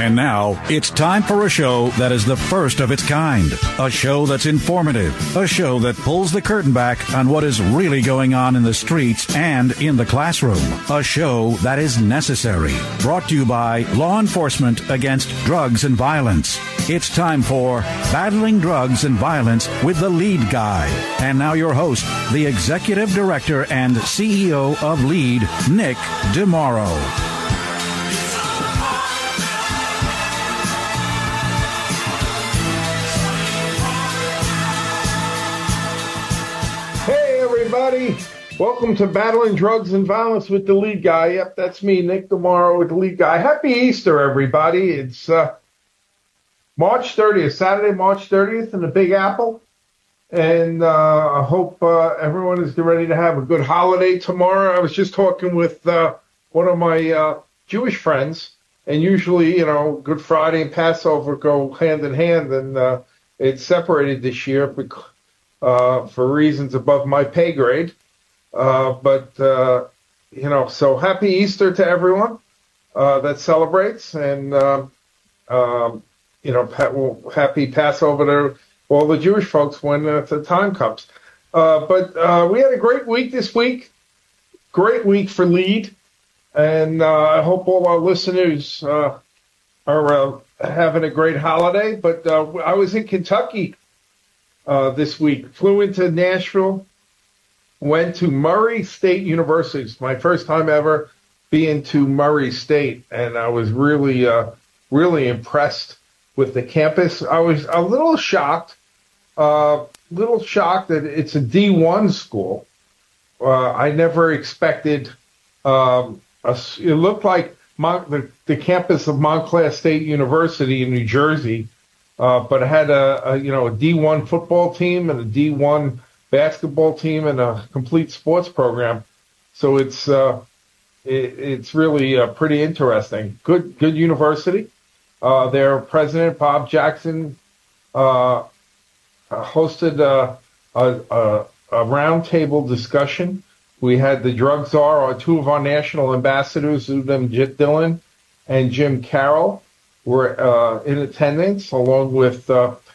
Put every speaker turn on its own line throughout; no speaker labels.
And now, it's time for a show that is the first of its kind. A show that's informative. A show that pulls the curtain back on what is really going on in the streets and in the classroom. A show that is necessary. Brought to you by Law Enforcement Against Drugs and Violence. It's time for Battling Drugs and Violence with the Lead Guy. And now your host, the Executive Director and CEO of Lead, Nick DeMauro.
Everybody, welcome to Battling Drugs and Violence with the Lead Guy. Yep, that's me, Nick DeMauro with the Lead Guy. Happy Easter, everybody. It's March 30th, Saturday, March 30th in the Big Apple. And I hope everyone is ready to have a good holiday tomorrow. I was just talking with one of my Jewish friends, and usually, Good Friday and Passover go hand in hand, and it's separated this year because for reasons above my pay grade. So happy Easter to everyone that celebrates, and, happy Passover to all the Jewish folks when the time comes. But we had a great week this week, great week for Lead, and I hope all our listeners are having a great holiday. But I was in Kentucky this week, flew into Nashville, went to Murray State University. It's my first time ever being to Murray State, and I was really, really impressed with the campus. I was a little shocked that it's a D1 school. I never expected, it looked like the campus of Montclair State University in New Jersey, but it had a D1 football team and a D1 basketball team and a complete sports program. So it's really pretty interesting. Good university. Their president, Bob Jackson, hosted a roundtable discussion. We had the drug czar, two of our national ambassadors, Udom Dillon and Jim Carroll, were in attendance, along with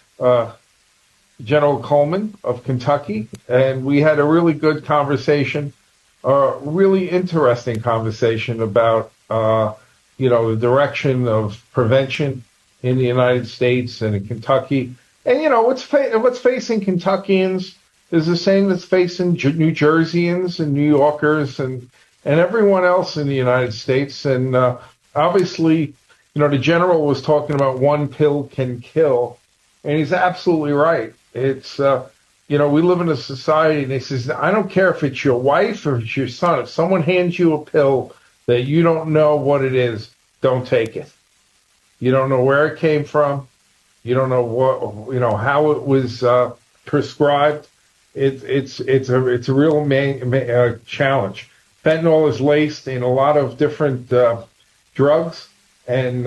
General Coleman of Kentucky, and we had a really good conversation, really interesting conversation about the direction of prevention in the United States and in Kentucky. And what's facing Kentuckians is the same that's facing New Jerseyans and New Yorkers and everyone else in the United States. And obviously, the general was talking about one pill can kill, and he's absolutely right. It's, we live in a society, and he says, I don't care if it's your wife or it's your son. If someone hands you a pill that you don't know what it is, don't take it. You don't know where it came from. You don't know what, how it was prescribed. It's a real challenge. Fentanyl is laced in a lot of different drugs, and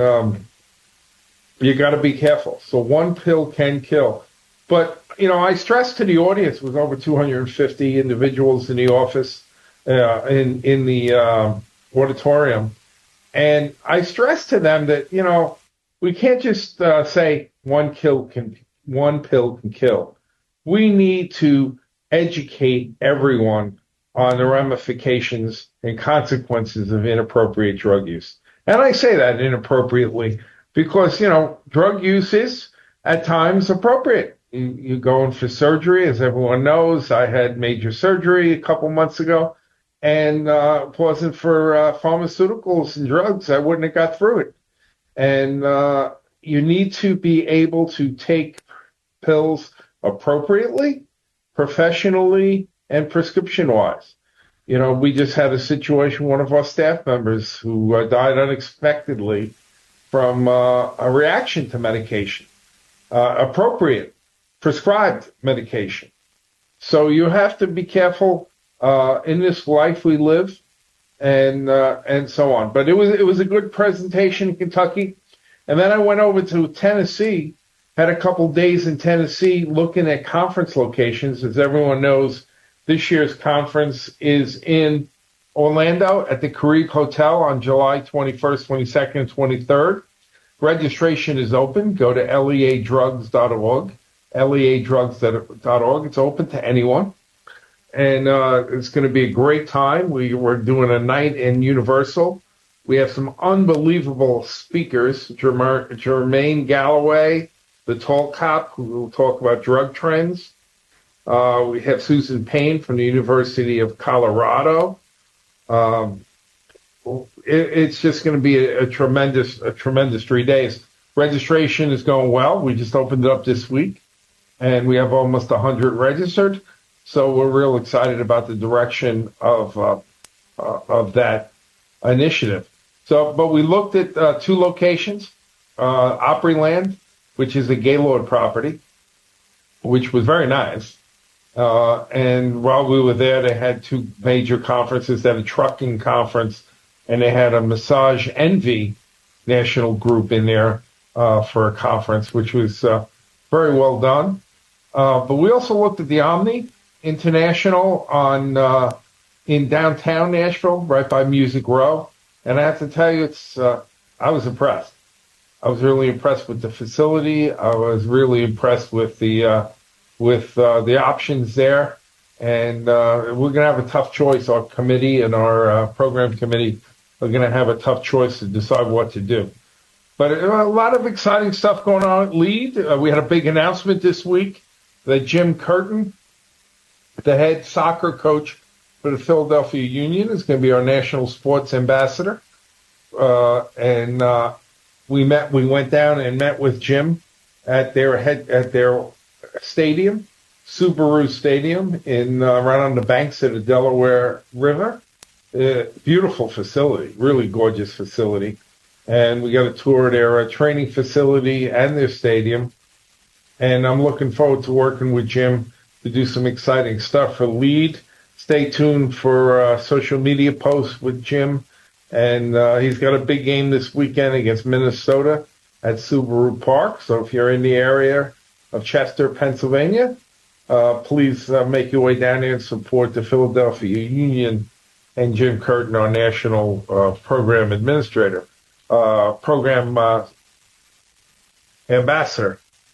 you got to be careful. So one pill can kill. But, I stress to the audience, with over 250 individuals in the office, in the auditorium, and I stress to them that, we can't just say one pill can kill. We need to educate everyone on the ramifications and consequences of inappropriate drug use. And I say that inappropriately because, drug use is at times appropriate. You go in for surgery, as everyone knows. I had major surgery a couple months ago, and if it wasn't for pharmaceuticals and drugs, I wouldn't have got through it. And you need to be able to take pills appropriately, professionally, and prescription-wise. We just had a situation, one of our staff members who died unexpectedly from a reaction to medication, appropriate, prescribed medication. So you have to be careful in this life we live, and so on. But it was a good presentation in Kentucky. And then I went over to Tennessee, had a couple days in Tennessee looking at conference locations. As everyone knows, this year's conference is in Orlando at the Caribe Hotel on July 21st, 22nd, and 23rd. Registration is open. Go to leadrugs.org, leadrugs.org. It's open to anyone. And it's going to be a great time. We're doing a night in Universal. We have some unbelievable speakers, Jermaine Galloway, the tall cop, who will talk about drug trends. We have Susan Payne from the University of Colorado. It's just going to be a tremendous 3 days. Registration is going well. We just opened it up this week, and we have almost 100 registered. So we're real excited about the direction of that initiative. But we looked at 2 locations, Opryland, which is a Gaylord property, which was very nice. And while we were there, they had 2 major conferences. They had a trucking conference, and they had a Massage Envy national group in there for a conference, which was very well done. But we also looked at the Omni International in downtown Nashville, right by Music Row. And I have to tell you, I was impressed. I was really impressed with the facility. I was really impressed with the options there. And we're going to have a tough choice. Our committee and our program committee are going to have a tough choice to decide what to do. But a lot of exciting stuff going on at LEAD. We had a big announcement this week that Jim Curtin, the head soccer coach for the Philadelphia Union, is going to be our national sports ambassador. And we went down and met with Jim at their stadium, Subaru Stadium, right on the banks of the Delaware River. Beautiful facility, really gorgeous facility. And we got a tour of their training facility and their stadium. And I'm looking forward to working with Jim to do some exciting stuff for LEAD. Stay tuned for social media posts with Jim. And he's got a big game this weekend against Minnesota at Subaru Park. So if you're in the area of Chester, Pennsylvania, please make your way down there and support the Philadelphia Union and Jim Curtin, our national program administrator, program ambassador.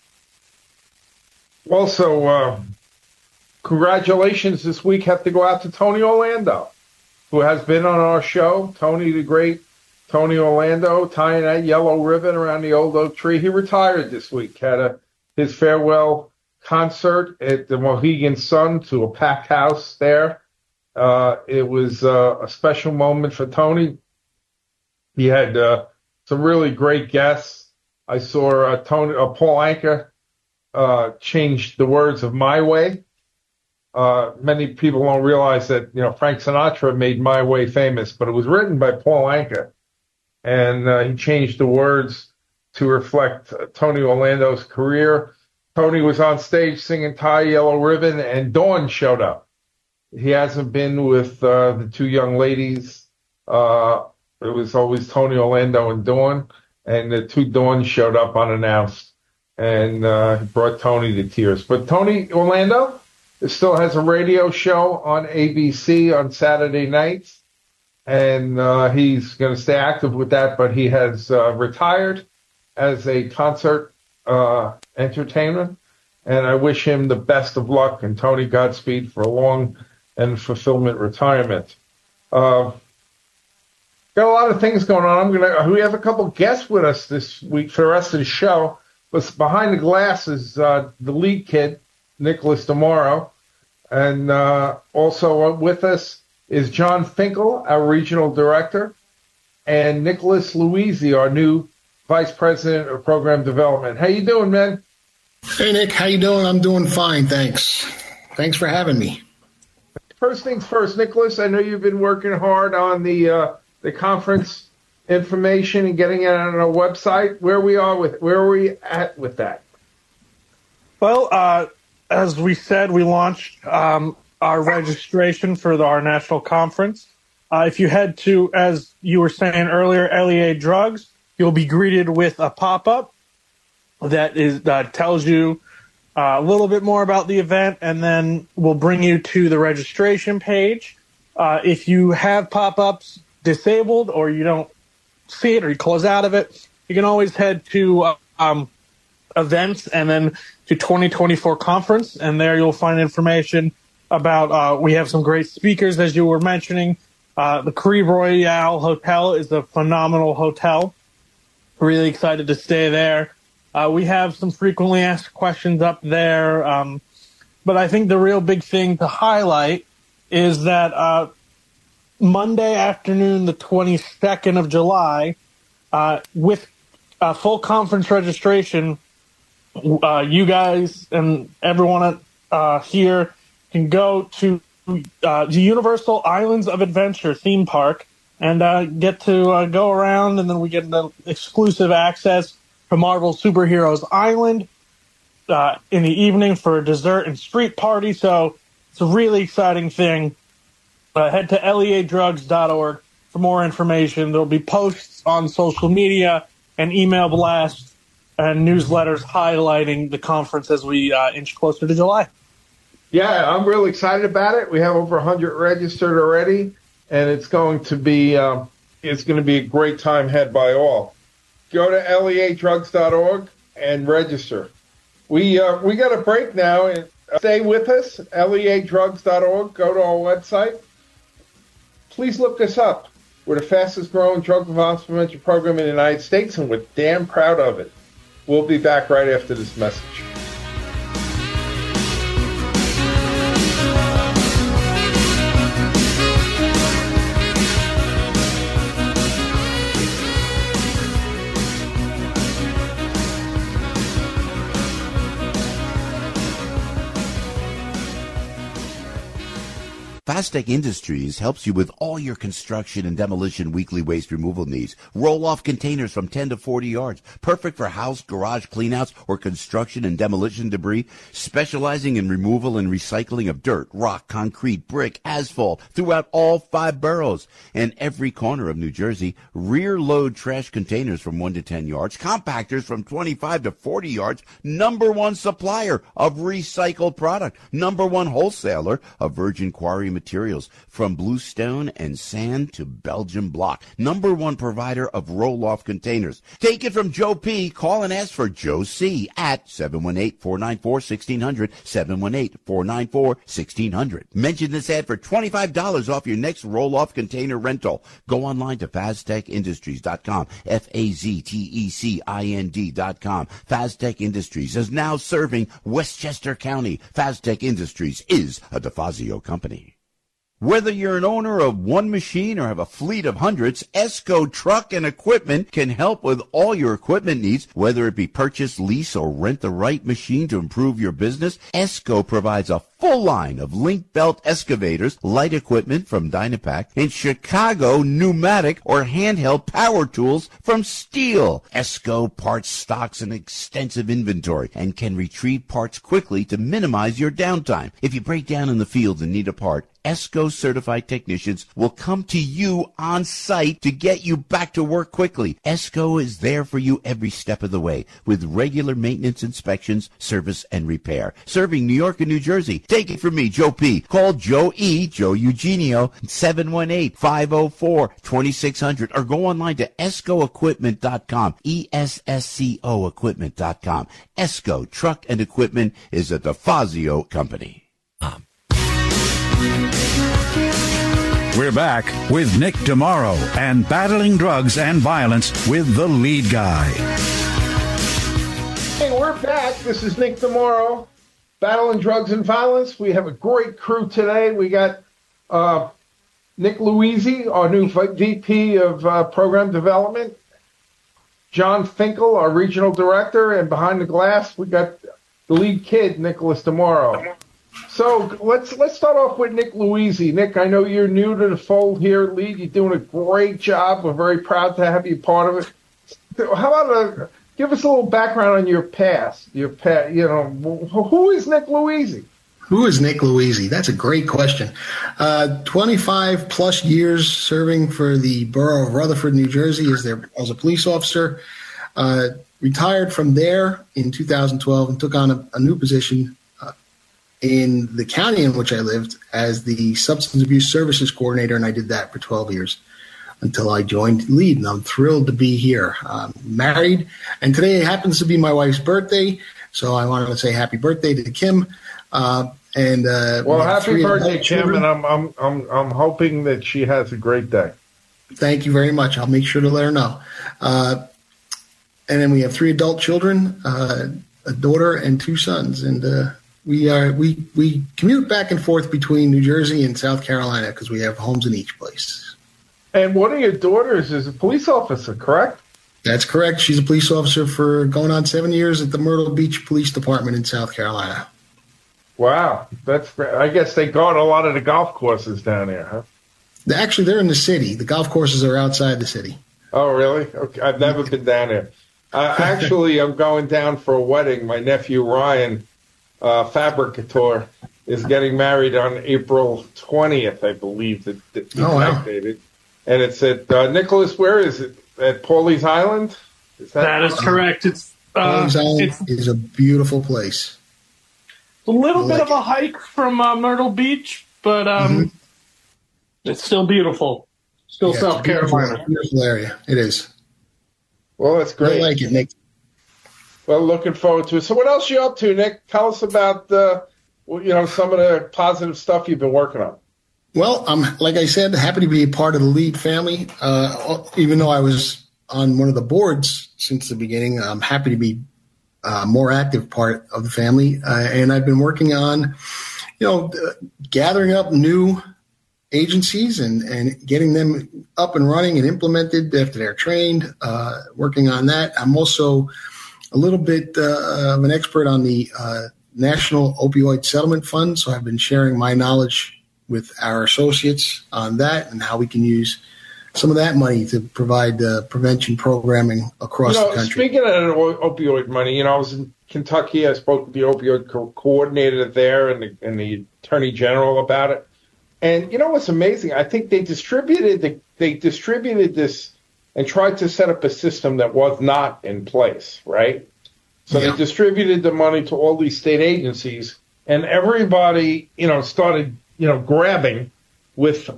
Also, congratulations this week have to go out to Tony Orlando, who has been on our show. Tony, the great Tony Orlando, tying that yellow ribbon around the old oak tree. He retired this week, had his farewell concert at the Mohegan Sun to a packed house there. It was a special moment for Tony. He had some really great guests. I saw Paul Anka changed the words of My Way. Many people don't realize that, Frank Sinatra made My Way famous, but it was written by Paul Anka. And he changed the words to reflect Tony Orlando's career. Tony was on stage singing Tie Yellow Ribbon, and Dawn showed up. He hasn't been with the 2 young ladies. It was always Tony Orlando and Dawn, and the 2 Dawns showed up unannounced, and brought Tony to tears. But Tony Orlando still has a radio show on ABC on Saturday nights, and he's going to stay active with that, but he has retired as a concert entertainer, and I wish him the best of luck, and Tony Godspeed for a long and fulfillment retirement. Got a lot of things going on. We have a couple guests with us this week for the rest of the show. But behind the glass is the lead kid, Nicholas DeMauro. And also with us is John Finkel, our regional director, and Nicholas Louisi, our new vice president of program development. How you doing, man?
Hey, Nick. How you doing? I'm doing fine, thanks. Thanks for having me.
First things first, Nicholas, I know you've been working hard on the conference information and getting it on our website. Where are we at with that?
Well, as we said, we launched our registration for our national conference. If you head to, as you were saying earlier, LEA Drugs, you'll be greeted with a pop-up that tells you a little bit more about the event, and then we'll bring you to the registration page. If you have pop-ups disabled or you don't see it or you close out of it, you can always head to events and then to 2024 conference, and there you'll find information about, we have some great speakers, as you were mentioning. The Caribe Royale Hotel is a phenomenal hotel. Really excited to stay there. We have some frequently asked questions up there. But I think the real big thing to highlight is that Monday afternoon, the 22nd of July, with full conference registration, you guys and everyone here can go to the Universal Islands of Adventure theme park and get to go around, and then we get the exclusive access to Marvel Superheroes Island in the evening for a dessert and street party. So it's a really exciting thing. Head to leadrugs.org for more information. There'll be posts on social media and email blasts and newsletters highlighting the conference as we inch closer to July.
Yeah, I'm really excited about it. We have over 100 registered already, and it's going to be a great time had by all. Go to leadrugs.org and register. We got a break now, and stay with us. leadrugs.org. Go to our website. Please look us up. We're the fastest growing drug and violence prevention program in the United States, and we're damn proud of it. We'll be back right after this message.
Fastech Industries helps you with all your construction and demolition weekly waste removal needs. Roll-off containers from 10 to 40 yards. Perfect for house, garage cleanouts, or construction and demolition debris. Specializing in removal and recycling of dirt, rock, concrete, brick, asphalt throughout all 5 boroughs and every corner of New Jersey. Rear-load trash containers from 1 to 10 yards. Compactors from 25 to 40 yards. #1 supplier of recycled product. #1 wholesaler of virgin quarry materials from bluestone and sand to Belgian block. #1 provider of roll-off containers. Take it from Joe P. Call and ask for Joe C. at 718-494-1600, 718-494-1600. Mention this ad for $25 off your next roll-off container rental. Go online to FazTechIndustries.com, FazTechInd.com. Faztech Industries is now serving Westchester County. Faztech Industries is a DeFazio company. Whether you're an owner of one machine or have a fleet of hundreds, ESCO Truck and Equipment can help with all your equipment needs. Whether it be purchase, lease, or rent the right machine to improve your business, ESCO provides a full line of link belt excavators, light equipment from Dynapack, and Chicago pneumatic or handheld power tools from Steel. ESCO parts stocks an extensive inventory and can retrieve parts quickly to minimize your downtime. If you break down in the field and need a part, ESCO certified technicians will come to you on site to get you back to work quickly. ESCO is there for you every step of the way with regular maintenance inspections, service, and repair. Serving New York and New Jersey. Take it from me, Joe P. Call Joe E., Joe Eugenio, 718-504-2600 or go online to ESCOequipment.com, ESSCO equipment.com. ESCO Truck and Equipment is a DeFazio company.
We're back with Nick DeMauro and battling drugs and violence with the lead guy.
Hey, we're back. This is Nick DeMauro, battling drugs and violence. We have a great crew today. We got Nick Louisi, our new VP of Program Development, John Finkel, our Regional Director, and behind the glass, we got the lead kid, Nicholas DeMauro. So let's start off with Nick Louisi. Nick, I know you're new to the fold here at Lead. You're doing a great job. We're very proud to have you part of it. How about give us a little background on your past? Who is Nick Louisi?
Who is Nick Louisi? That's a great question. 25 plus years serving for the borough of Rutherford, New Jersey as a police officer. Retired from there in 2012 and took on a new position in the county in which I lived as the Substance Abuse Services Coordinator, and I did that for 12 years. until I joined LEAD, and I'm thrilled to be here. I'm married, and today happens to be my wife's birthday, so I wanted to say happy birthday to Kim.
Well, happy birthday, Kim, and I'm hoping that she has a great day.
Thank you very much. I'll make sure to let her know. And then we have 3 adult children, a daughter and 2 sons, and we commute back and forth between New Jersey and South Carolina because we have homes in each place.
And one of your daughters is a police officer, correct?
That's correct. She's a police officer for going on 7 years at the Myrtle Beach Police Department in South Carolina.
Wow, that's great. I guess they guard a lot of the golf courses down there, huh?
Actually, they're in the city. The golf courses are outside the city.
Oh, really? Okay. I've never been down there. Actually, I'm going down for a wedding. My nephew, Ryan, fabricator, is getting married on April 20th, I believe. The
wow.
Dated. And it's at Nicholas, where is it? At Pawleys Island?
That is correct.
Pawleys Island is a beautiful place.
A little bit of a hike from Myrtle Beach, but it's still beautiful. Still South Carolina.
Beautiful area. It is.
Well, that's great.
I like it, Nick.
Well, looking forward to it. So what else are you up to, Nick? Tell us about some of the positive stuff you've been working on.
Well, I'm, like I said, happy to be a part of the LEAD family. Even though I was on one of the boards since the beginning, I'm happy to be a more active part of the family. And I've been working on, gathering up new agencies and getting them up and running and implemented after they're trained, working on that. I'm also a little bit of an expert on the National Opioid Settlement Fund, so I've been sharing my knowledge with our associates on that and how we can use some of that money to provide prevention programming across the country.
Speaking of opioid money, I was in Kentucky. I spoke with the opioid coordinator there and the attorney general about it. And what's amazing? I think they distributed this and tried to set up a system that was not in place, right? So They distributed the money to all these state agencies, and everybody, started grabbing with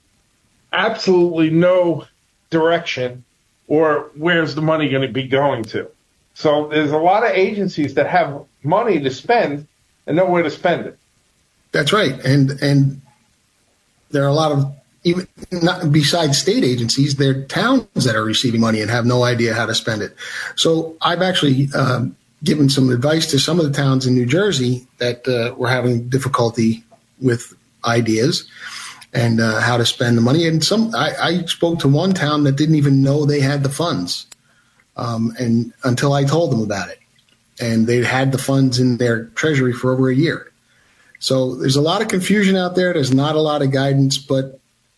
absolutely no direction or where's the money going to be going to. So there's a lot of agencies that have money to spend and nowhere to spend it.
That's right. And there are a lot of, even not besides state agencies, there are towns that are receiving money and have no idea how to spend it. So I've actually given some advice to some of the towns in New Jersey that were having difficulty with ideas and how to spend the money. And I spoke to one town that didn't even know they had the funds, and until I told them about it. And they had the funds in their treasury for over a year. So there's a lot of confusion out there. There's not a lot of guidance, but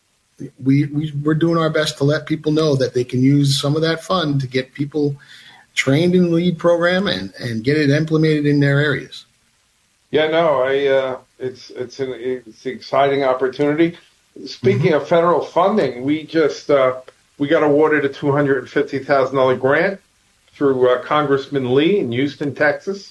we're doing our best to let people know that they can use some of that fund to get people trained in the LEAD program and get it implemented in their areas.
Yeah, no, it's an exciting opportunity. Speaking of federal funding, we just we got awarded a $250,000 grant through Congressman Lee in Houston, Texas,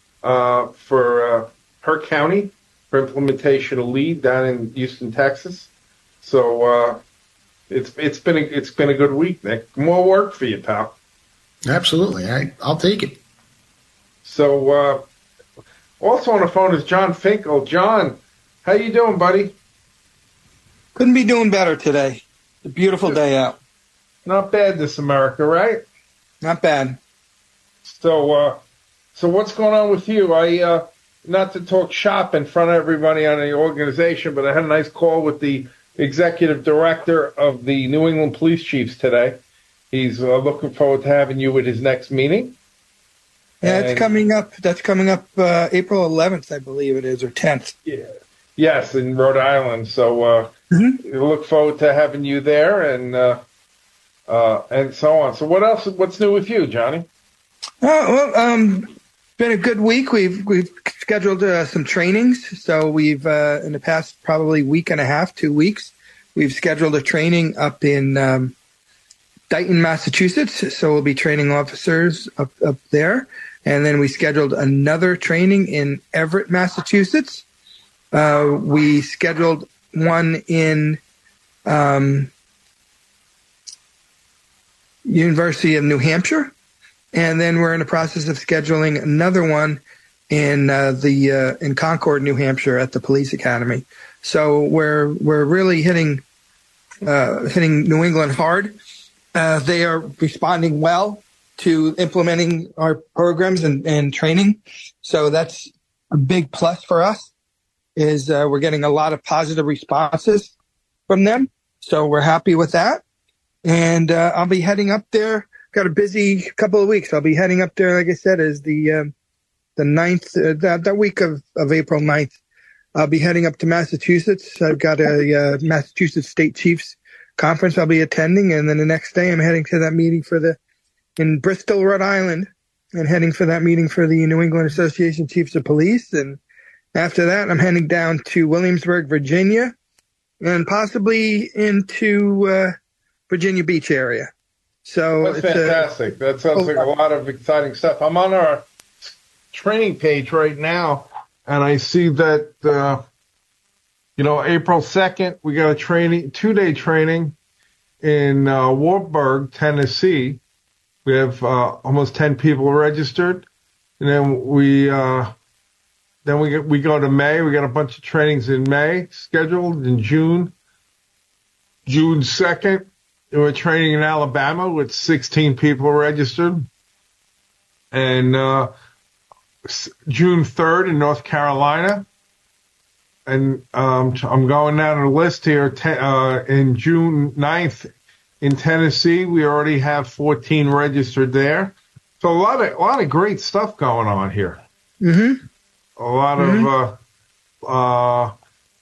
for her county for implementation of LEAD down in Houston, Texas. So it's been a good week, Nick. More work for you, pal.
Absolutely, I'll take it.
So. Also on the phone is John Finkel. John, how you doing, buddy?
Couldn't be doing better today. It's a beautiful day out.
Not bad, this America, right?
Not bad.
So what's going on with you? Not to talk shop in front of everybody on the organization, but I had a nice call with the executive director of the New England Police Chiefs today. He's looking forward to having you at his next meeting.
Yeah, that's coming up April 11th, I believe it is, or 10th.
Yeah. Yes, in Rhode Island. So we look forward to having you there and so on. So what else? What's new with you, Johnny?
Been a good week. We've scheduled some trainings. So we've in the past probably week and a half, 2 weeks, we've scheduled a training up in Dighton, Massachusetts. So we'll be training officers up there. And then we scheduled another training in Everett, Massachusetts. We scheduled one in University of New Hampshire, and then we're in the process of scheduling another one in in Concord, New Hampshire, at the Police Academy. So we're really hitting New England hard. They are responding well to implementing our programs and training. So that's a big plus for us. Is we're getting a lot of positive responses from them. So we're happy with that. And I'll be heading up there. Got a busy couple of weeks. I'll be heading up there, like I said, is the 9th, that week of April 9th. I'll be heading up to Massachusetts. I've got a Massachusetts State Chiefs Conference I'll be attending. And then the next day I'm heading to that meeting in Bristol, Rhode Island, and heading for that meeting for the New England Association Chiefs of Police. And after that, I'm heading down to Williamsburg, Virginia, and possibly into Virginia Beach area. So
that's fantastic. That sounds like a lot of exciting stuff. I'm on our training page right now, and I see that April 2nd we got a 2-day training in Wartburg, Tennessee. We have almost 10 people registered, and then we go to May. We got a bunch of trainings in May scheduled. In June 2nd, we're training in Alabama with 16 people registered, and June 3rd in North Carolina. And I'm going down the list here. In June 9th in Tennessee, we already have 14 registered there. So a lot of great stuff going on here.
Mm-hmm.
A lot of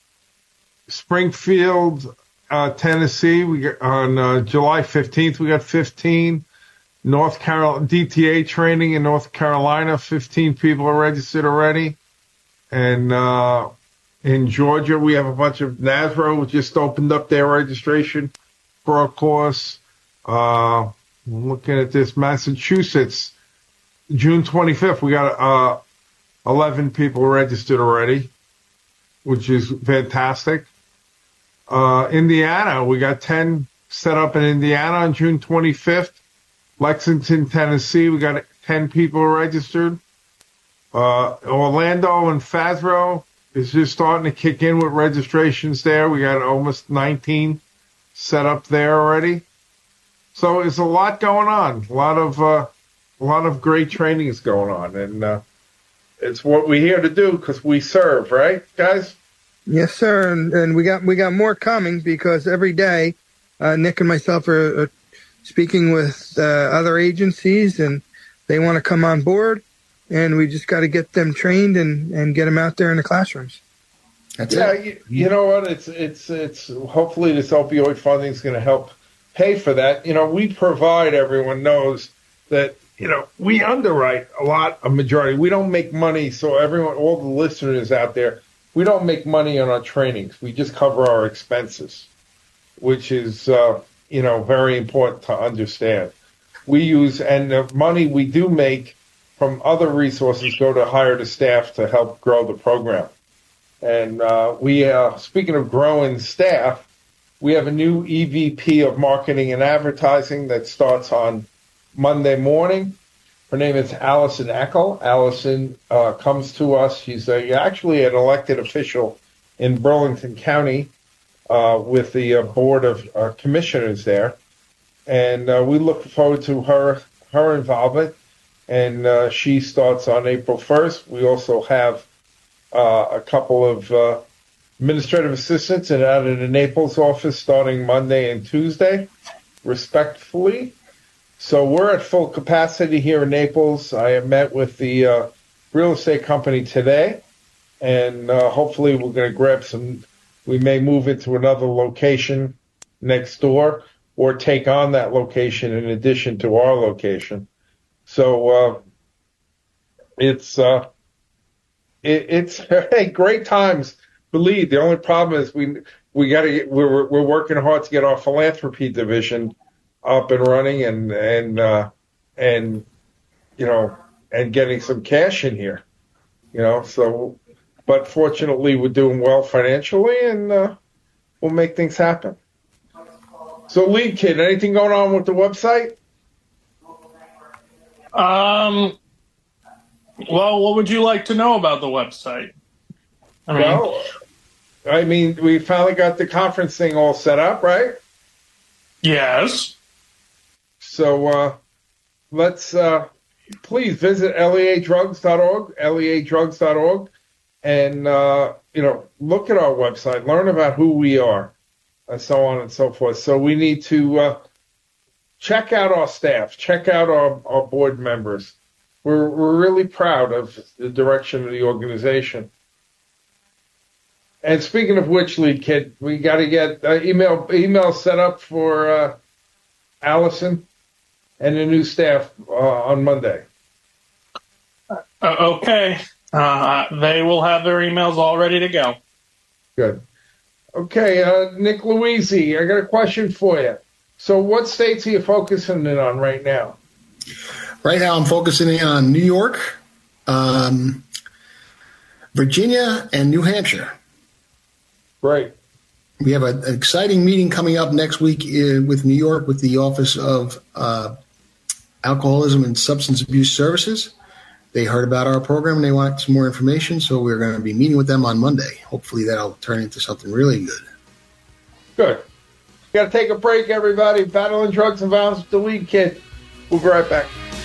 Springfield, Tennessee. We got on July 15th. We got 15. North Carolina DTA training in North Carolina. 15 people are registered already. And in Georgia, we have a bunch of NASRO just opened up their registration for a course. Looking at this, Massachusetts, June 25th, we got 11 people registered already, which is fantastic. Indiana, we got 10 set up in Indiana on June 25th. Lexington, Tennessee, we got 10 people registered. Orlando and Fazro is just starting to kick in with registrations there. We got almost 19 set up there already. So it's a lot going on. A lot of great trainings going on, and it's what we're here to do because we serve, right, guys?
Yes, sir. And we got more coming because every day, Nick and myself are speaking with other agencies, and they want to come on board. And we just got to get them trained and get them out there in the classrooms.
That's it.
You know what? It's hopefully this opioid funding is going to help pay for that. We provide, everyone knows that, we underwrite a majority. We don't make money. So all the listeners out there, we don't make money on our trainings. We just cover our expenses, which is, very important to understand. We use, and the money we do make from other resources go to hire the staff to help grow the program. And speaking of growing staff, we have a new EVP of Marketing and Advertising that starts on Monday morning. Her name is Allison Eckel. Allison comes to us. She's actually an elected official in Burlington County with the Board of Commissioners there. And we look forward to her involvement. And she starts on April 1st. We also have a couple of administrative assistants out in the Naples office starting Monday and Tuesday, respectively. So we're at full capacity here in Naples. I have met with the real estate company today, and hopefully we're going to grab we may move into another location next door or take on that location in addition to our location. So it's great times. Believe the only problem is we're working hard to get our philanthropy division up and running and getting some cash in here. So but fortunately we're doing well financially and we'll make things happen. So Lead Kid, anything going on with the website?
Well, what would you like to know about the website?
I mean, we finally got the conference thing all set up, right?
Yes.
So let's please visit leadrugs.org, leadrugs.org, and look at our website, learn about who we are, and so on and so forth. So we need to check out our staff, check out our board members. We're really proud of the direction of the organization. And speaking of which, Lead Kid, we got to get email set up for Allison and the new staff on Monday.
Okay. They will have their emails all ready to go.
Good. Okay, Nick Louisi, I got a question for you. So what states are you focusing in on right now?
Right now I'm focusing in on New York, Virginia, and New Hampshire.
Great.
We have an exciting meeting coming up next week with New York with the Office of Alcoholism and Substance Abuse Services. They heard about our program and they want some more information, so we're going to be meeting with them on Monday. Hopefully that'll turn into something really good.
Good. Got to take a break, everybody. Battling Drugs and Violence with the Lead Kid. We'll be right back.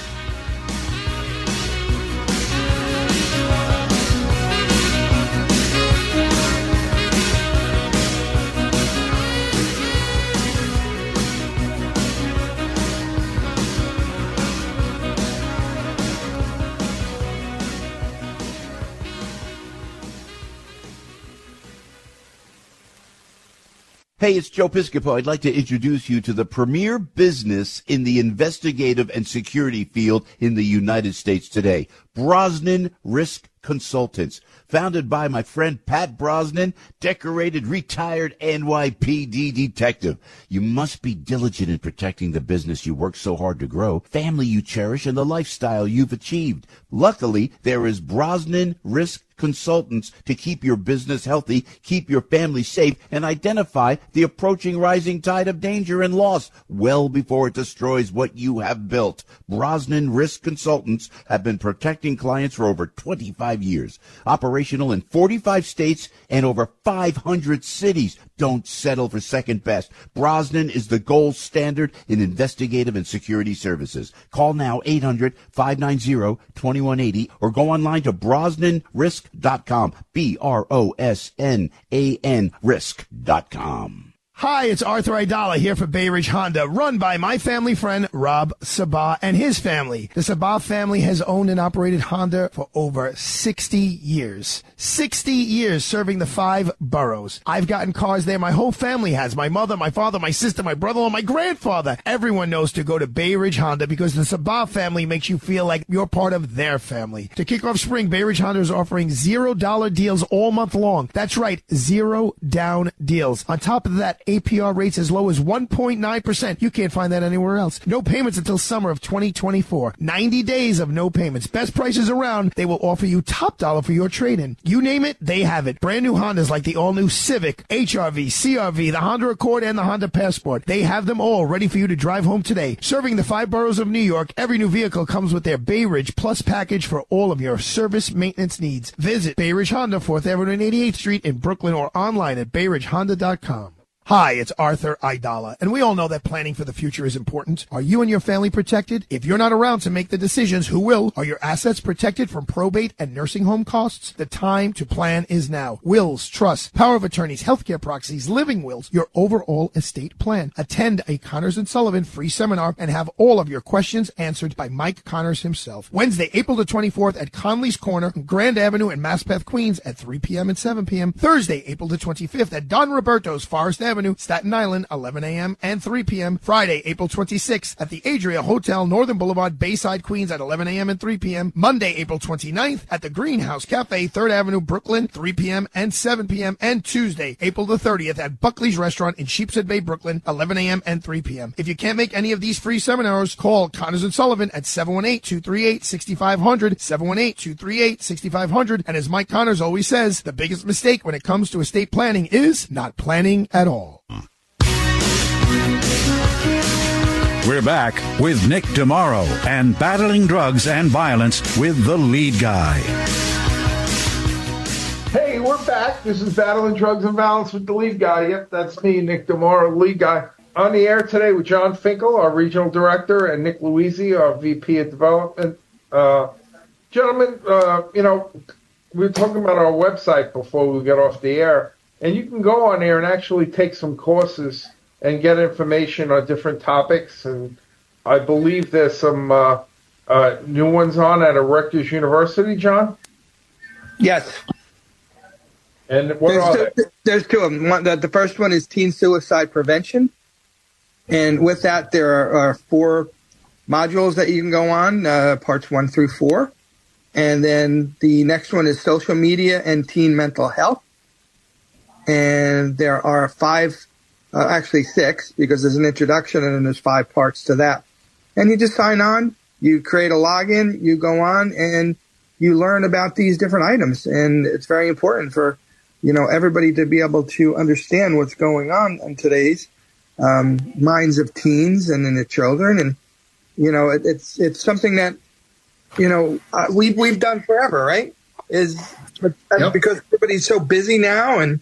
Hey, it's Joe Piscopo. I'd like to introduce you to the premier business in the investigative and security field in the United States today, Brosnan Risk Consultants. Founded by my friend Pat Brosnan, decorated retired NYPD detective. You must be diligent in protecting the business you work so hard to grow, family you cherish, and the lifestyle you've achieved. Luckily, there is Brosnan Risk Consultants to keep your business healthy, keep your family safe, and identify the approaching rising tide of danger and loss well before it destroys what you have built. Brosnan Risk Consultants have been protecting clients for over 25 years. Operational in 45 states and over 500 cities. Don't settle for second best. Brosnan is the gold standard in investigative and security services. Call now 800-590-2180 or go online to brosnanrisk.com. BROSNAN risk.com.
Hi, it's Arthur Aidala here for Bay Ridge Honda, run by my family friend Rob Sabah and his family. The Sabah family has owned and operated Honda for over 60 years. 60 years serving the 5 boroughs. I've gotten cars there. My whole family has. My mother, my father, my sister, my brother-in-law, my grandfather. Everyone knows to go to Bay Ridge Honda because the Sabah family makes you feel like you're part of their family. To kick off spring, Bay Ridge Honda is offering $0 deals all month long. That's right, $0 down deals. On top of that, APR rates as low as 1.9%. You can't find that anywhere else. No payments until summer of 2024. 90 days of no payments. Best prices around. They will offer you top dollar for your trade-in. You name it, they have it. Brand new Hondas like the all-new Civic, HR-V, CR-V, the Honda Accord, and the Honda Passport. They have them all ready for you to drive home today. Serving the 5 boroughs of New York, every new vehicle comes with their Bay Ridge Plus package for all of your service maintenance needs. Visit Bay Ridge Honda, 4th Avenue and 88th Street in Brooklyn or online at bayridgehonda.com. Hi, it's Arthur Aidala, and we all know that planning for the future is important. Are you and your family protected? If you're not around to make the decisions, who will? Are your assets protected from probate and nursing home costs? The time to plan is now. Wills, trusts, power of attorneys, healthcare proxies, living wills, your overall estate plan. Attend a Connors & Sullivan free seminar and have all of your questions answered by Mike Connors himself. Wednesday, April the 24th at Conley's Corner, Grand Avenue in Maspeth, Queens at 3 p.m. and 7 p.m. Thursday, April the 25th at Don Roberto's, Forest Avenue, Staten Island, 11 a.m. and 3 p.m. Friday, April 26th at the Adria Hotel, Northern Boulevard, Bayside, Queens at 11 a.m. and 3 p.m. Monday, April 29th at the Greenhouse Cafe, 3rd Avenue, Brooklyn, 3 p.m. and 7 p.m. And Tuesday, April the 30th at Buckley's Restaurant in Sheepshead Bay, Brooklyn, 11 a.m. and 3 p.m. If you can't make any of these free seminars, call Connors & Sullivan at 718-238-6500, 718-238-6500. And as Mike Connors always says, the biggest mistake when it comes to estate planning is not planning at all.
We're back with Nick Tomorrow and Battling Drugs and Violence with the lead guy.
Hey, we're back. This is Battling Drugs and Violence with the lead guy. Yep, that's me, Nick Tomorrow, lead guy. On the air today with John Finkel, our regional director, and Nick Louisi, our VP of development. Gentlemen, we were talking about our website before we got off the air, and you can go on there and actually take some courses and get information on different topics. And I believe there's some new ones on at Rutgers University, John?
Yes.
And what are they?
There's two of them. The first one is teen suicide prevention. And with that, there are 4 modules that you can go on, parts 1 through 4. And then the next one is social media and teen mental health. And there are 5, actually 6, because there's an introduction and then there's 5 parts to that. And you just sign on, you create a login, you go on, and you learn about these different items. And it's very important for, everybody to be able to understand what's going on in today's minds of teens and in the children. And, it's something that, we've done forever, right? Because everybody's so busy now and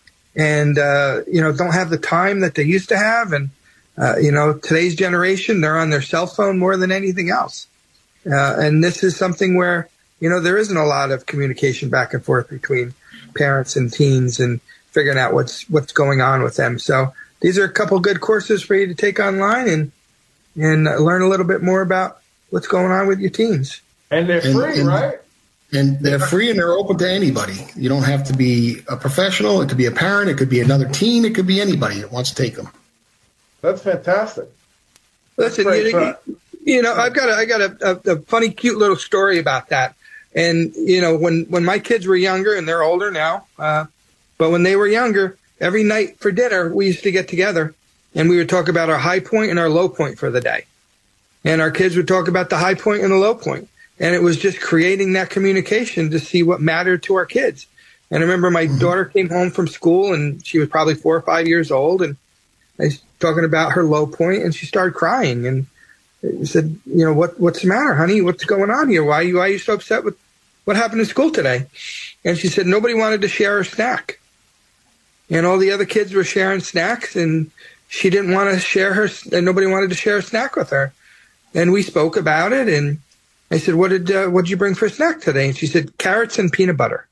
don't have the time that they used to have. And, today's generation, they're on their cell phone more than anything else. And this is something where, there isn't a lot of communication back and forth between parents and teens and figuring out what's going on with them. So these are a couple good courses for you to take online and learn a little bit more about what's going on with your teens.
And they're free, right?
And they're free and they're open to anybody. You don't have to be a professional. It could be a parent. It could be another teen. It could be anybody that wants to take them.
That's fantastic.
Listen, I got a funny, cute little story about that. And, when my kids were younger, and they're older now, but when they were younger, every night for dinner, we used to get together and we would talk about our high point and our low point for the day. And our kids would talk about the high point and the low point. And it was just creating that communication to see what mattered to our kids. And I remember my daughter came home from school and she was probably 4 or 5 years old. And I was talking about her low point and she started crying. And I said, what's the matter, honey? What's going on here? Why are you so upset with what happened in school today? And she said, nobody wanted to share a snack. And all the other kids were sharing snacks and she didn't want to share and nobody wanted to share a snack with her. And we spoke about it and I said, what did you bring for a snack today? And she said, carrots and peanut butter.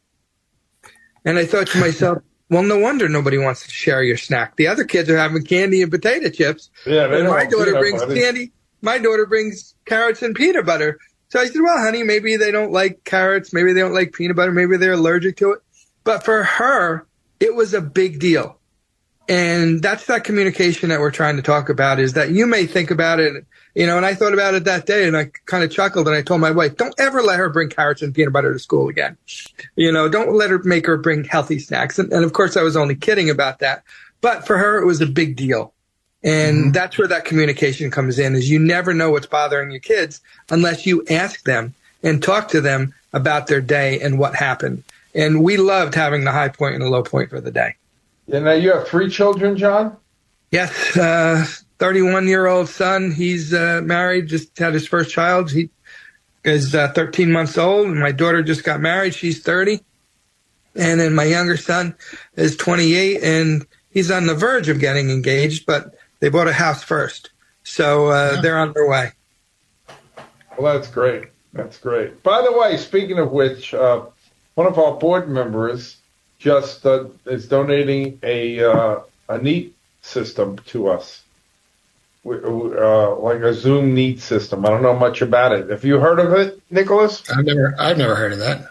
And I thought to myself, well, no wonder nobody wants to share your snack. The other kids are having candy and potato chips.
Yeah,
and my daughter brings candy. My daughter brings carrots and peanut butter. So I said, well, honey, maybe they don't like carrots. Maybe they don't like peanut butter. Maybe they're allergic to it. But for her, it was a big deal. And that's that communication that we're trying to talk about, is that you may think about it, and I thought about it that day and I kind of chuckled and I told my wife, don't ever let her bring carrots and peanut butter to school again. Don't let her make her bring healthy snacks. And of course I was only kidding about that, but for her, it was a big deal. And that's where that communication comes in, is you never know what's bothering your kids unless you ask them and talk to them about their day and what happened. And we loved having the high point and the low point for the day.
And now you have 3 children, John?
Yes, 31-year-old son. He's married, just had his first child. He is 13 months old. And my daughter just got married. She's 30. And then my younger son is 28, and he's on the verge of getting engaged, but they bought a house first. So they're on their way.
Well, that's great. That's great. By the way, speaking of which, one of our board members just is donating a NEAT system to us, like a Zoom NEAT system. I don't know much about it. Have you heard of it, Nicholas?
I've never heard of that.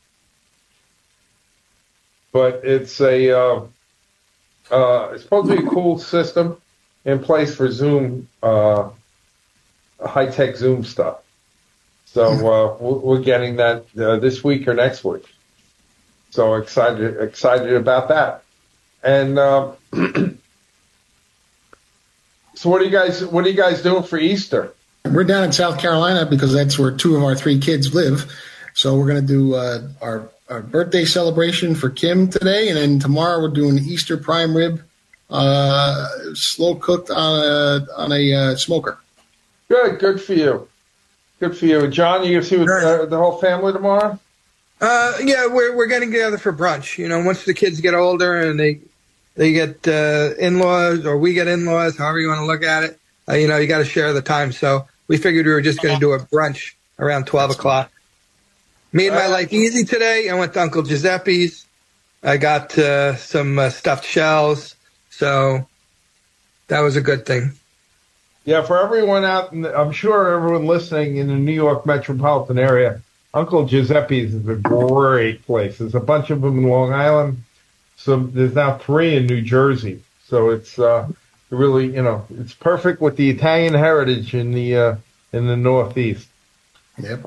But it's it's supposed to be a cool system in place for Zoom, high-tech Zoom stuff. So we're getting that this week or next week. So excited about that. And so what are you guys doing for Easter?
We're down in South Carolina because that's where 2 of our 3 kids live. So we're going to do our birthday celebration for Kim today, and then tomorrow we're doing Easter prime rib, slow cooked on a smoker.
Good for you. Good for you. John, you going to see with the whole family tomorrow?
Yeah, we're getting together for brunch. Once the kids get older and they get in-laws, or we get in-laws, however you want to look at it, you got to share the time. So we figured we were just going to do a brunch around 12 o'clock. Made my life easy today. I went to Uncle Giuseppe's. I got some stuffed shells. So that was a good thing.
Yeah, for everyone out, I'm sure everyone listening in the New York metropolitan area, Uncle Giuseppe's is a great place. There's a bunch of them in Long Island. So there's now 3 in New Jersey. So it's really, it's perfect with the Italian heritage in the Northeast.
Yep.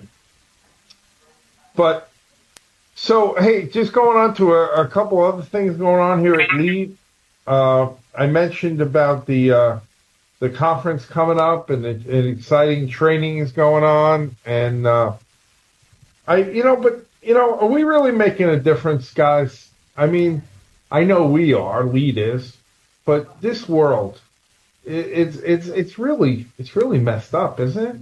But so, hey, just going on to a couple other things going on here at Lead. I mentioned about the conference coming up and exciting training is going on, and are we really making a difference, guys? I mean, I know we are, Lead is, but this world, it's really messed up, isn't it?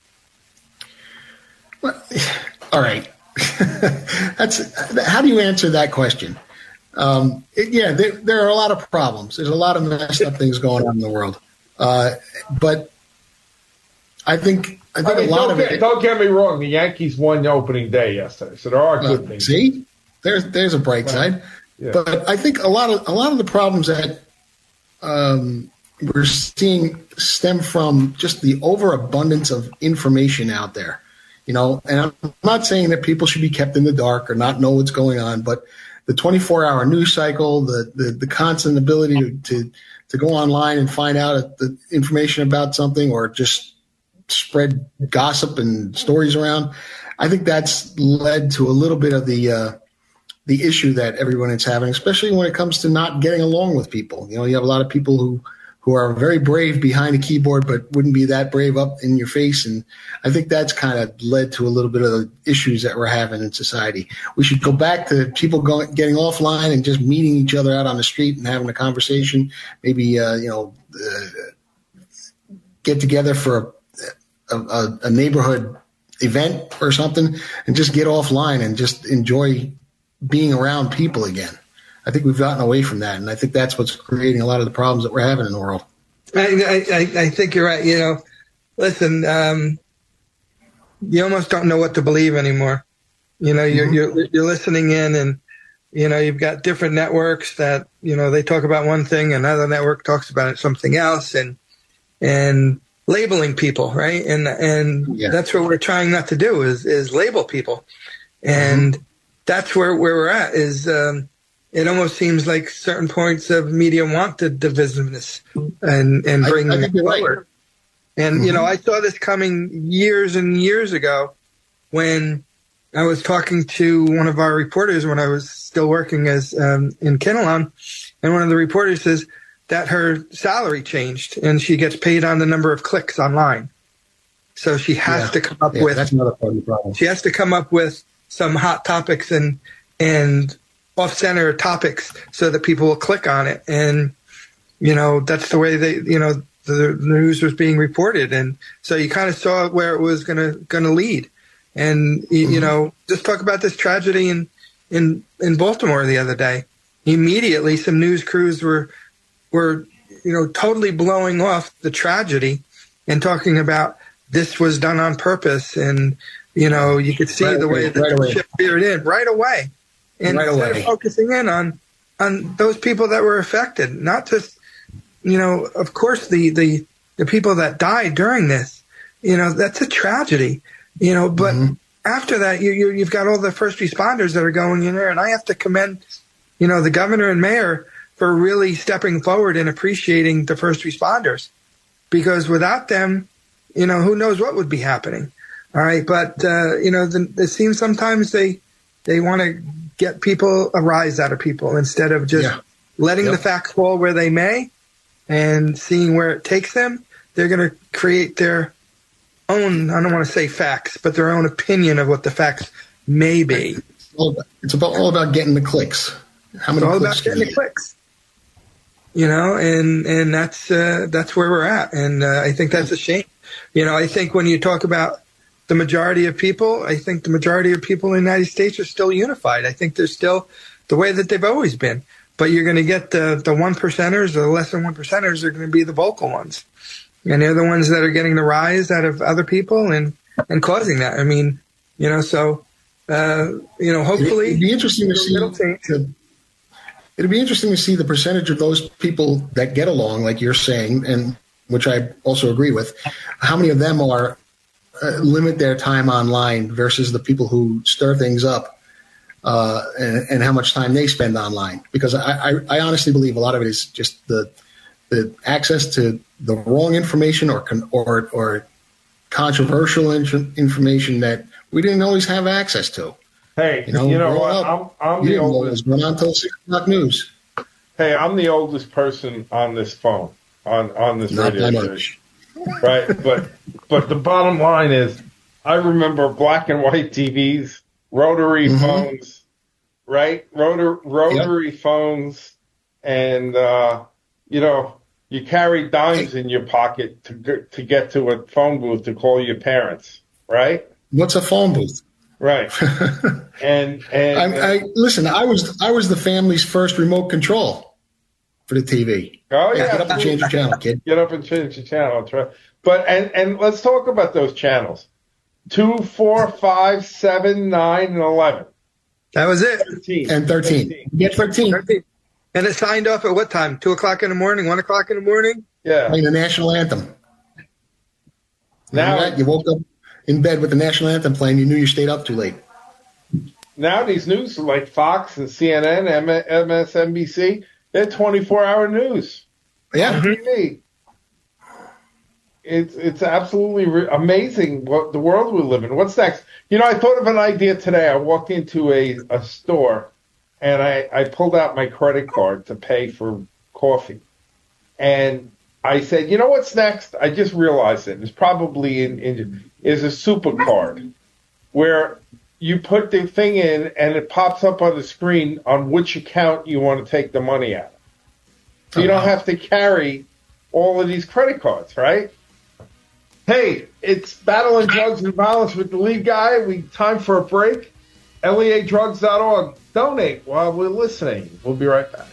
Well, all right. How do you answer that question? There are a lot of problems. There's a lot of messed up things going on in the world. But I think a lot of it.
Don't get me wrong. The Yankees won the opening day yesterday, so there are good things.
See, there's a bright side. Yeah. But I think a lot of the problems that we're seeing stem from just the overabundance of information out there. And I'm not saying that people should be kept in the dark or not know what's going on, but the 24-hour news cycle, the constant ability to go online and find out the information about something or just spread gossip and stories around, I think that's led to a little bit of the issue that everyone is having, especially when it comes to not getting along with people. You have a lot of people who are very brave behind a keyboard but wouldn't be that brave up in your face. And I think that's kind of led to a little bit of the issues that we're having in society. We should go back to people getting offline and just meeting each other out on the street and having a conversation, maybe, get together for a neighborhood event or something and just get offline and just enjoy being around people again. I think we've gotten away from that, and I think that's what's creating a lot of the problems that we're having in the world.
I think you're right. Listen, you almost don't know what to believe anymore. You're listening in, and you've got different networks that they talk about one thing, another network talks about something else, and labeling people, right? And that's what we're trying not to do is label people, and that's where we're at. Is it almost seems like certain points of media want the divisiveness and bring them forward. Right. And, I saw this coming years and years ago when I was talking to one of our reporters when I was still working as in Kinnelon, and one of the reporters says that her salary changed and she gets paid on the number of clicks online. So she has to come up with that's another part of the problem. She has to come up with some hot topics and off-center topics so that people will click on it. And, that's the way the news was being reported. And so you kind of saw where it was going to lead. And, just talk about this tragedy in Baltimore the other day. Immediately, some news crews were totally blowing off the tragedy and talking about this was done on purpose. And, you could see the way the ship veered in right away. And instead of focusing in on those people that were affected, not just, of course, the people that died during this, that's a tragedy, but after that, you've got all the first responders that are going in there. And I have to commend, the governor and mayor for really stepping forward and appreciating the first responders, because without them, who knows what would be happening. All right. But, it seems sometimes they want to get a rise out of people instead of just letting the facts fall where they may and seeing where it takes them. They're going to create their own, I don't want to say facts, but their own opinion of what the facts may be.
It's all about getting the clicks. How many
it's all
clicks
about getting the clicks. and that's where we're at. And I think that's a shame. I think when you talk about the majority of people, I think the majority of people in the United States are still unified. I think they're still the way that they've always been. But you're going to get the 1%ers, or the less than 1%ers are going to be the vocal ones. And they're the ones that are getting the rise out of other people and causing that. I mean, hopefully
it'd be interesting to see. It'd be interesting to see the percentage of those people that get along, like you're saying, and which I also agree with. How many of them are limit their time online versus the people who stir things up, and how much time they spend online? Because I honestly believe a lot of it is just the access to the wrong information or controversial information that we didn't always have access to.
Hey, I'm the oldest.
Went on until 6 o'clock news.
Hey, I'm the oldest person on this phone, on this radio station. Right, but the bottom line is, I remember black and white TVs, rotary phones, right? Rotary phones, and you carry dimes in your pocket to get to a phone booth to call your parents, right?
What's a phone booth?
Right. and
listen, I was the family's first remote control for the TV.
Oh yeah,
get up and change the channel, kid.
Get up and change the channel. That's right. But and let's talk about those channels: 2, 4, 5, 7, 9, and 11.
That was it.
13.
And 13. Get 13.
And it signed off at what time? 2 o'clock in the morning, 1 o'clock in the morning?
Yeah.
Playing the national anthem.
Now
you woke up in bed with the national anthem playing. You knew you stayed up too late.
Now these news like Fox and CNN, MSNBC, they're 24-hour news.
Yeah.
On TV. It's absolutely amazing what the world we live in. What's next? I thought of an idea today. I walked into a store, and I pulled out my credit card to pay for coffee. And I said, what's next? I just realized it. It's probably is a super card where you put the thing in and it pops up on the screen on which account you want to take the money out. So you don't have to carry all of these credit cards, right? Hey, it's Battling Drugs and Violence with the lead guy. Time for a break. LEAdrugs.org. Donate while we're listening. We'll be right back.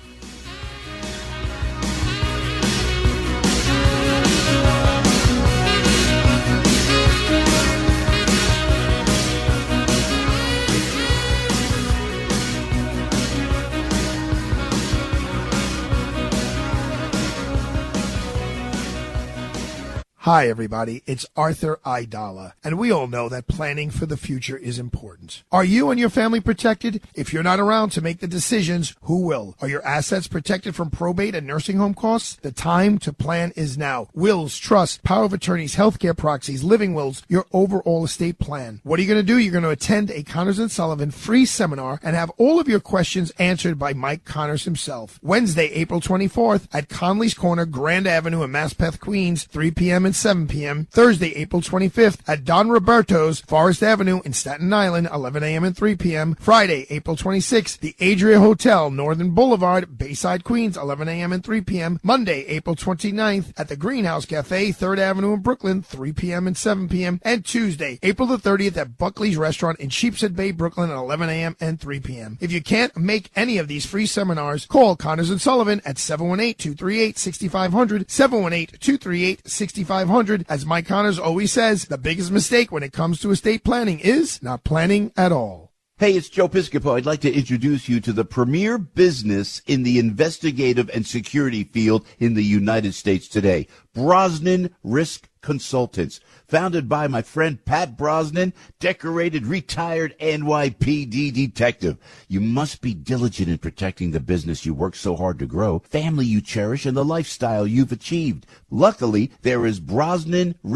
Hi, everybody. It's Arthur Aidala, and we all know that planning for the future is important. Are you and your family protected? If you're not around to make the decisions, who will? Are your assets protected from probate and nursing home costs? The time to plan is now. Wills, trusts, power of attorneys, healthcare proxies, living wills, your overall estate plan. What are you going to do? You're going to attend a Connors & Sullivan free seminar and have all of your questions answered by Mike Connors himself. Wednesday, April 24th at Conley's Corner, Grand Avenue in Maspeth, Queens, 3 p.m. and 7 p.m. Thursday, April 25th at Don Roberto's, Forest Avenue in Staten Island, 11 a.m. and 3 p.m. Friday, April 26th, the Adria Hotel, Northern Boulevard, Bayside, Queens, 11 a.m. and 3 p.m. Monday, April 29th at the Greenhouse Cafe, 3rd Avenue in Brooklyn, 3 p.m. and 7 p.m. And Tuesday, April the 30th at Buckley's Restaurant in Sheepshead Bay, Brooklyn, at 11 a.m. and 3 p.m. If you can't make any of these free seminars, call Connors & Sullivan at 718-238-6500, 718-238-6500. As Mike Connors always says, the biggest mistake when it comes to estate planning is not planning at all.
Hey, it's Joe Piscopo. I'd like to introduce you to the premier business in the investigative and security field in the United States today, Brosnan Risk Consultants. Founded by my friend Pat Brosnan, decorated retired NYPD detective. You must be diligent in protecting the business you work so hard to grow, family you cherish, and the lifestyle you've achieved. Luckily, there is Brosnan Risk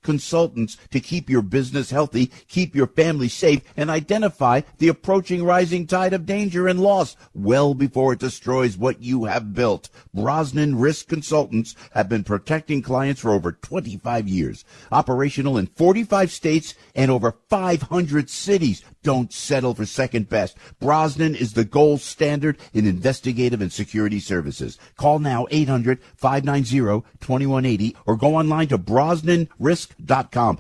Consultants to keep your business healthy, keep your family safe, and identify the approaching rising tide of danger and loss well before it destroys what you have built. Brosnan Risk Consultants have been protecting clients for over 25 years. Operational in 45 states and over 500 cities. Don't settle for second best. Brosnan is the gold standard in investigative and security services. Call now 800-590-2180 or go online to brosnanrisk.com.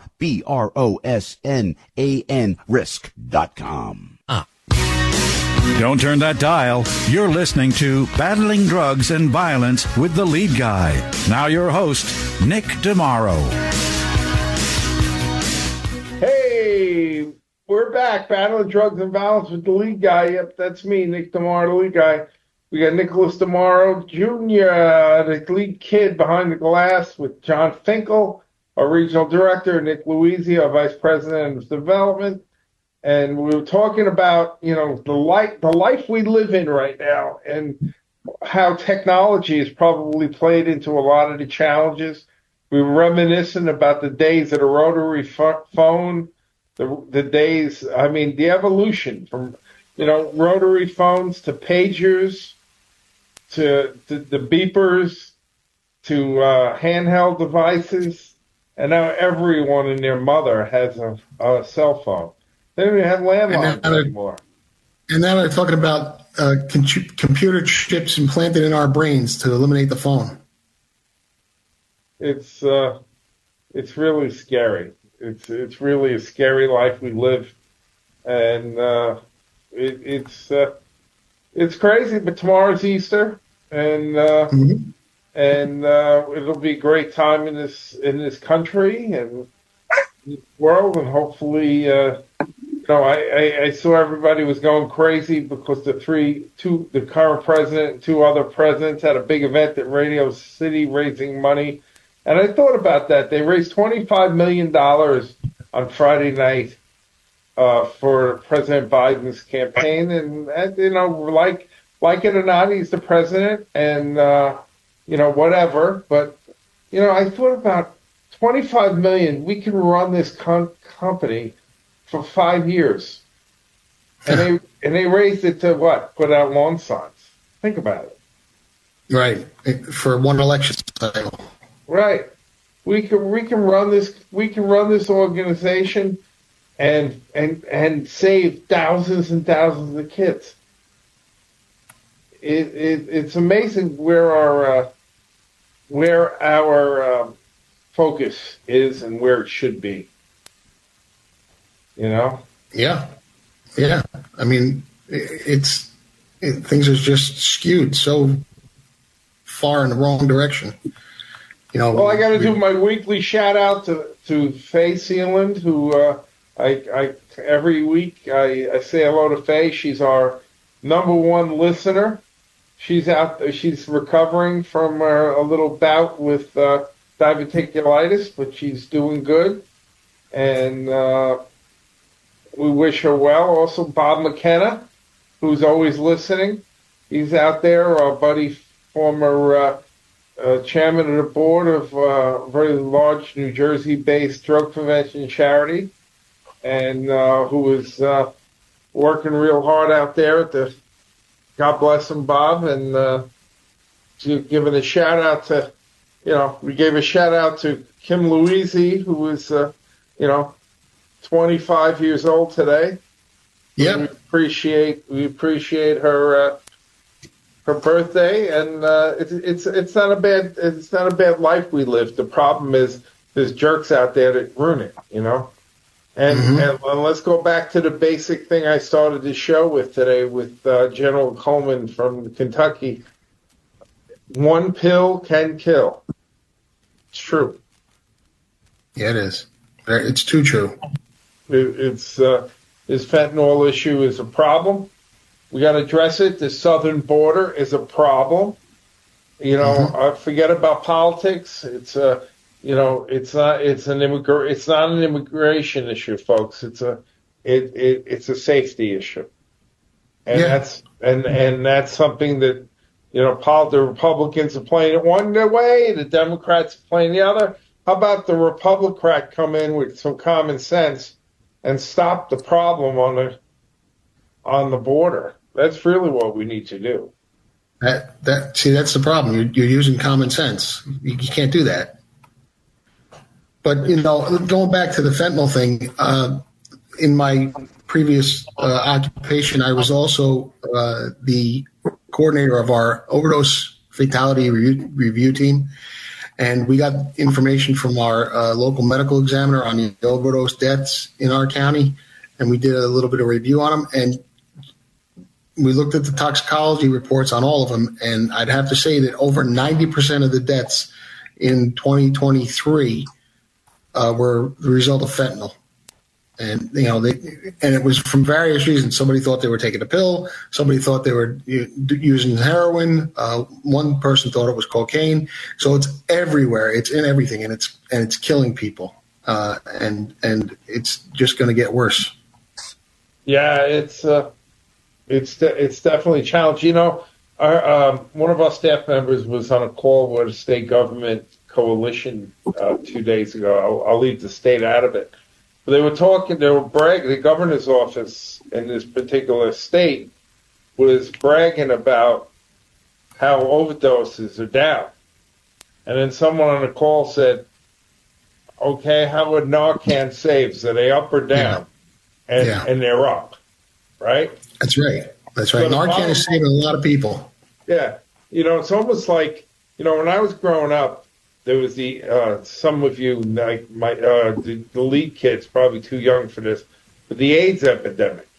BROSNAN risk.com.
Don't turn that dial. You're listening to Battling Drugs and Violence with the Lead Guy. Now your host, Nick DeMauro.
Hey, we're back. Battling Drugs and Violence with the Lead Guy. Yep, that's me, Nick DeMauro, the Lead Guy. We got Nicholas DeMauro Jr., the lead kid behind the glass, with John Finkel, our regional director, Nick Luizzi, our vice president of development. And we were talking about, the life we live in right now and how technology has probably played into a lot of the challenges. We were reminiscent about the days of the rotary phone, the days, the evolution from, rotary phones to pagers to the beepers to handheld devices. And now everyone and their mother has a cell phone. They don't even have landlines anymore.
And now they're talking about computer chips implanted in our brains to eliminate the phone.
It's really scary. It's really a scary life we live, and it's crazy. But tomorrow's Easter, and it'll be a great time in this country and world, and hopefully. I saw everybody was going crazy because the current president and two other presidents had a big event at Radio City raising money. And I thought about that. They raised $25 million on Friday night for President Biden's campaign. And like it or not, he's the president and, whatever. But, I thought about $25 million. We can run this company for 5 years, and they raised it to what? Put out lawn signs. Think about it.
Right, for one election cycle.
Right. We can run this. We can run this organization, and save thousands and thousands of kids. It's amazing where our focus is and where it should be.
Yeah. Things are just skewed so far in the wrong direction.
Well, I got to do my weekly shout out to Faye Sealand, who I every week I say hello to Faye. She's our number one listener. She's out. She's recovering from a little bout with diverticulitis, but she's doing good, and we wish her well. Also, Bob McKenna, who's always listening. He's out there, our buddy, former chairman of the board of a very large New Jersey-based drug prevention charity, and who is working real hard out there at the. God bless him, Bob, and giving a shout out to, we gave a shout out to Kim Luizzi, who was, 25 years old today.
Yeah,
we appreciate her birthday, and it's not a bad life we live. The problem is there's jerks out there that ruin it, And let's go back to the basic thing I started the show with today with General Coleman from Kentucky. One pill can kill. It's true.
Yeah, it is. It's too true.
This fentanyl issue is a problem. We got to address it. The southern border is a problem. Forget about politics. It's it's not an immigration issue, folks. It's a safety issue, and that's something that the Republicans are playing it one way, the Democrats are playing the other. How about the Republican come in with some common sense and stop the problem on the border? That's really what we need to do.
That's the problem. You're using common sense. You can't do that. But, going back to the fentanyl thing, in my previous occupation, I was also the coordinator of our overdose fatality review team. And we got information from our local medical examiner on the overdose deaths in our county. And we did a little bit of review on them. And we looked at the toxicology reports on all of them. And I'd have to say that over 90% of the deaths in 2023 were the result of fentanyl. And, and it was from various reasons. Somebody thought they were taking a pill. Somebody thought they were using heroin. One person thought it was cocaine. So it's everywhere. It's in everything, and it's killing people. And it's just going to get worse.
Yeah, it's definitely a challenge. Our one of our staff members was on a call with a state government coalition 2 days ago. I'll leave the state out of it. They were bragging, the governor's office in this particular state was bragging about how overdoses are down. And then someone on the call said, okay, how would Narcan saves? Are they up or down?
Yeah.
And they're up, right?
That's right. Narcan is saving a lot of people.
Yeah. It's almost like, when I was growing up, there was some of you, like the lead kids, probably too young for this, but the AIDS epidemic.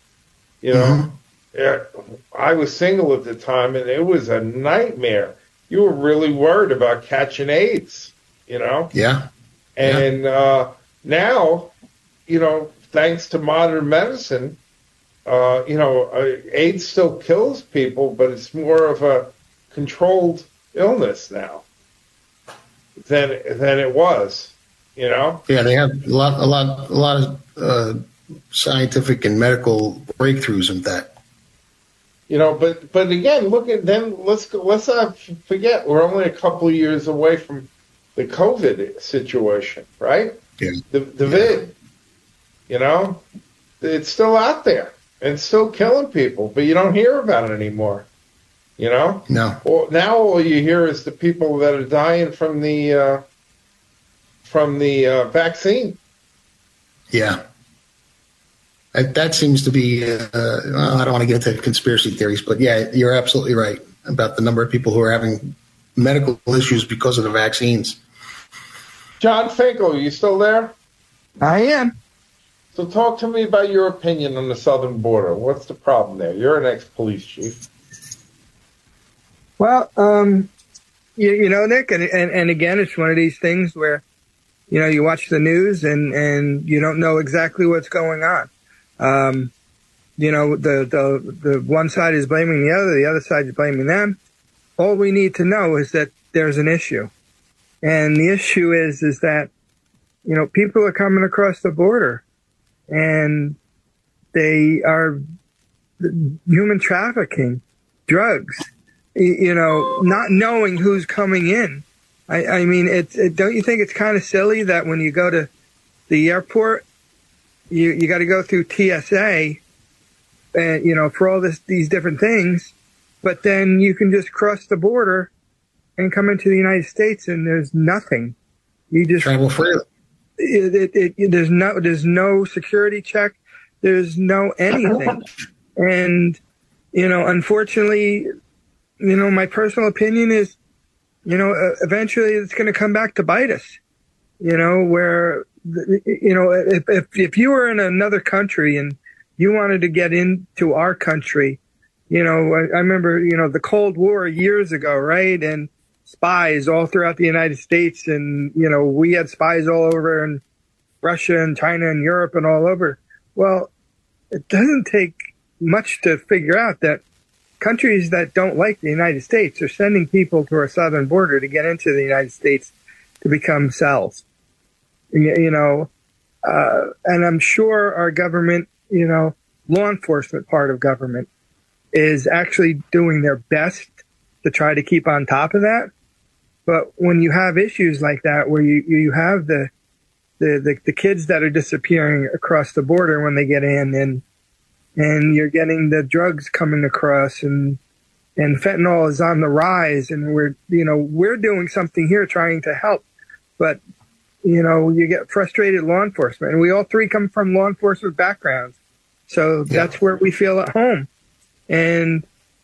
I was single at the time, and it was a nightmare. You were really worried about catching AIDS,
Yeah.
And now, thanks to modern medicine, AIDS still kills people, but it's more of a controlled illness now than it was, Yeah,
they have a lot of scientific and medical breakthroughs with that.
But again, let's not forget we're only a couple of years away from the COVID situation, right?
Yeah.
The vid, it's still out there and still killing people, but you don't hear about it anymore.
No.
Well, now all you hear is the people that are dying from the vaccine.
Yeah. That seems to be, I don't want to get into conspiracy theories, but yeah, you're absolutely right about the number of people who are having medical issues because of the vaccines.
John Finkel, are you still there?
I am.
So talk to me about your opinion on the southern border. What's the problem there? You're an ex-police chief.
Well, Nick, and again, it's one of these things where, you watch the news and you don't know exactly what's going on. The one side is blaming the other side is blaming them. All we need to know is that there's an issue. And the issue is that, people are coming across the border and they are human trafficking, drugs. Not knowing who's coming in. I mean, don't you think it's kind of silly that when you go to the airport, you got to go through TSA, for all these different things, but then you can just cross the border and come into the United States and there's nothing. You just
travel freely.
There's no security check. There's no anything. And, unfortunately, my personal opinion is, eventually it's going to come back to bite us, where, if you were in another country and you wanted to get into our country, I remember, the Cold War years ago, right? And spies all throughout the United States. And, we had spies all over in Russia and China and Europe and all over. Well, it doesn't take much to figure out that countries that don't like the United States are sending people to our southern border to get into the United States to become cells. And I'm sure our government, law enforcement part of government is actually doing their best to try to keep on top of that. But when you have issues like that, where you have the kids that are disappearing across the border when they get in, and you're getting the drugs coming across, and fentanyl is on the rise, and we're doing something here trying to help, but you get frustrated law enforcement, and we all three come from law enforcement backgrounds, so that's where we feel at home. And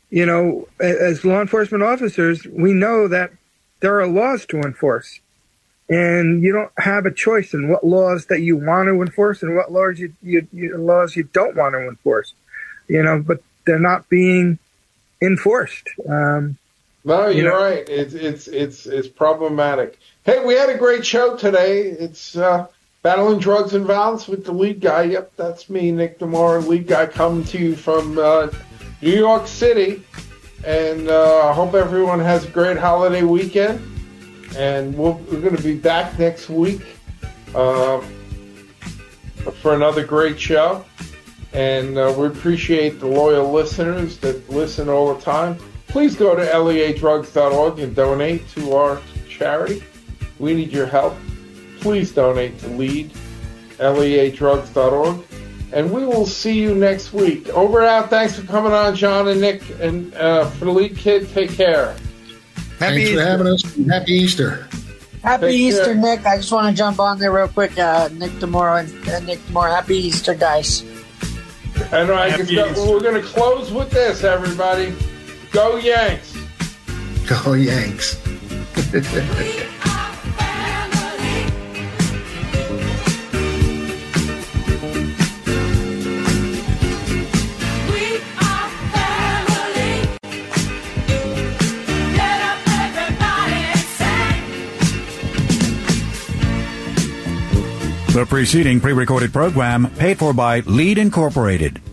as law enforcement officers, we know that there are laws to enforce, and you don't have a choice in what laws that you want to enforce and what laws laws you don't want to enforce. But they're not being enforced.
No, you're right. It's problematic. Hey, we had a great show today. It's Battling Drugs and Violence with the lead guy. Yep, that's me, Nick DeMora, lead guy, coming to you from New York City. And I hope everyone has a great holiday weekend. And we're going to be back next week for another great show. And we appreciate the loyal listeners that listen all the time. Please go to leadrugs.org and donate to our charity. We need your help. Please donate to LEAD, leadrugs.org. And we will see you next week. Over and out. Thanks for coming on, John and Nick. And for the lead kid, take care.
Thanks for having us. Happy Easter.
Happy Easter, Nick. I just want to jump on there real quick. Nick DeMora and Nick DeMora. Happy Easter, guys.
And we're going to close with this, everybody. Go Yanks.
Go Yanks.
The preceding pre-recorded program paid for by Lead Incorporated.